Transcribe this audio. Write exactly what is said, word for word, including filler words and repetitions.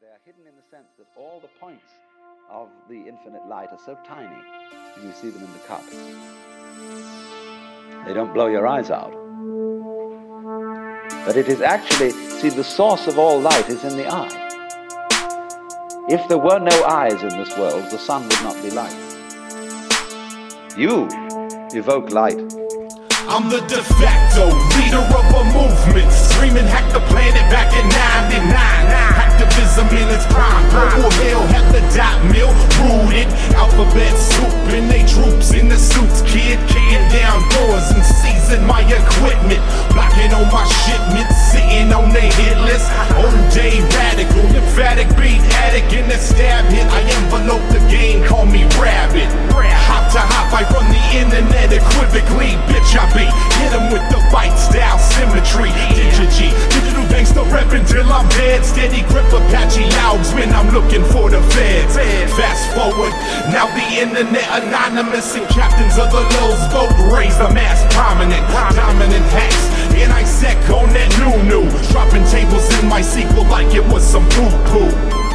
they are hidden in the sense that all the points of the infinite light are so tiny, and you see them in the cup. They don't blow your eyes out. But it is actually, see, the source of all light is in the eye. If there were no eyes in this world, the sun would not be light. You evoke light. I'm the de facto leader of a movement, screaming hack the planet back in ninety-nine. Activism in its prime, global hell had the dot mill rooted. Alphabet soup and they troops in the suits, kid, kid down doors and seizing my equipment, blocking on my shipments, sitting on the hit list. On day radical, emphatic beat addict in the stab hit. I envelope the game, call me rabbit. Hop to hop, I run the internet equivocally, bitch I be. Hit him with the fight style symmetry. Digi-G, digital gangsta reppin' till I'm dead. Steady grip Apache logs when I'm looking for the feds. Fast forward, now the internet anonymous and captains of the Lil's boat raise the mass prominent. Dominant hacks, and I sec on that new new. Dropping tables in my sequel like it was some poo-poo.